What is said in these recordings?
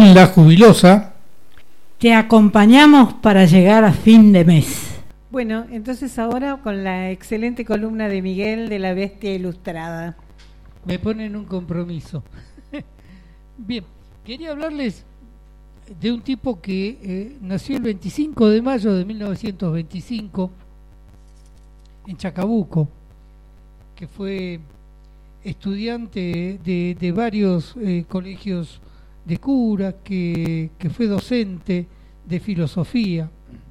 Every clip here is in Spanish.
con La Jubilosa. Te acompañamos para llegar a fin de mes. Bueno, entonces ahora con la excelente columna de Miguel de La Bestia Ilustrada. Me ponen un compromiso. Bien, quería hablarles de un tipo que nació el 25 de mayo de 1925 en Chacabuco, que fue estudiante de varios colegios de curas, que fue docente de filosofía.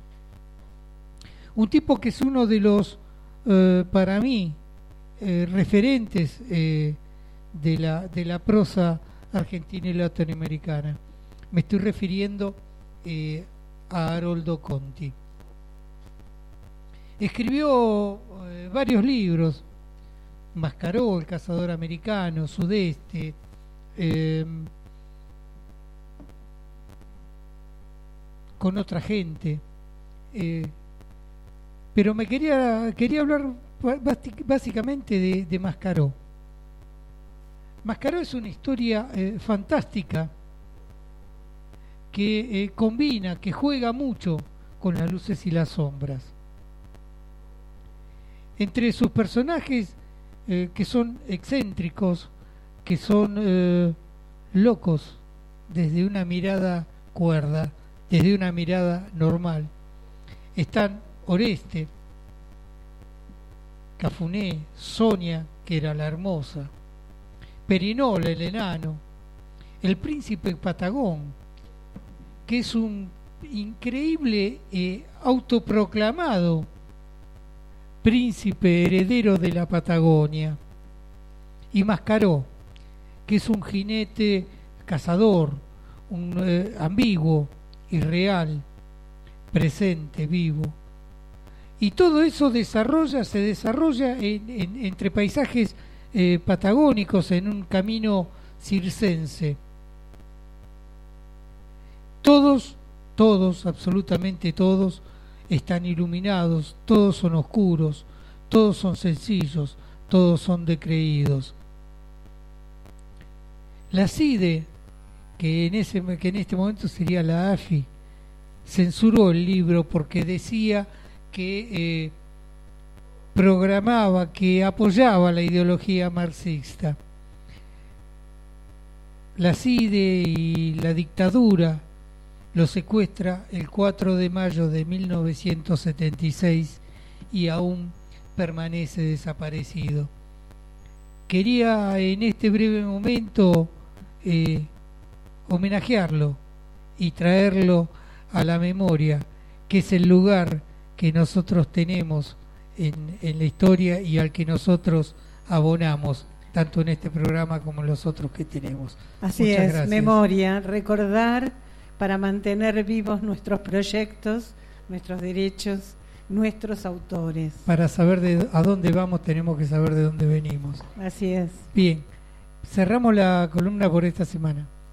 Un tipo que es uno de los, para mí, referentes de la prosa argentina y latinoamericana. Me estoy refiriendo a Haroldo Conti. Escribió varios libros: Mascaró, El cazador americano, Sudeste, Con otra gente, pero me quería hablar básicamente de Mascaró. Mascaró es una historia fantástica que combina, que juega mucho con las luces y las sombras. Entre sus personajes que son excéntricos, que son locos desde una mirada cuerda, desde una mirada normal, están Oreste, Cafuné, Sonia, que era la hermosa, Perinola, el enano, el príncipe Patagón, que es un increíble autoproclamado príncipe heredero de la Patagonia, y Mascaró, que es un jinete cazador, un ambiguo, irreal, presente, vivo. Y todo eso se desarrolla entre paisajes patagónicos, en un camino circense. Todos, absolutamente todos, están iluminados, todos son oscuros, todos son sencillos, todos son decreídos. La CIDE, que en este momento sería la AFI, censuró el libro porque decía que programaba, que apoyaba la ideología marxista. La CIDE y la dictadura lo secuestra el 4 de mayo de 1976 y aún permanece desaparecido. Quería en este breve momento homenajearlo y traerlo a la memoria, que es el lugar que nosotros tenemos en la historia y al que nosotros abonamos, tanto en este programa como en los otros que tenemos. Así Muchas es, gracias. memoria, recordar para mantener vivos nuestros proyectos, nuestros derechos, nuestros autores. Para saber a dónde vamos tenemos que saber de dónde venimos. Así es. Bien, cerramos la columna por esta semana.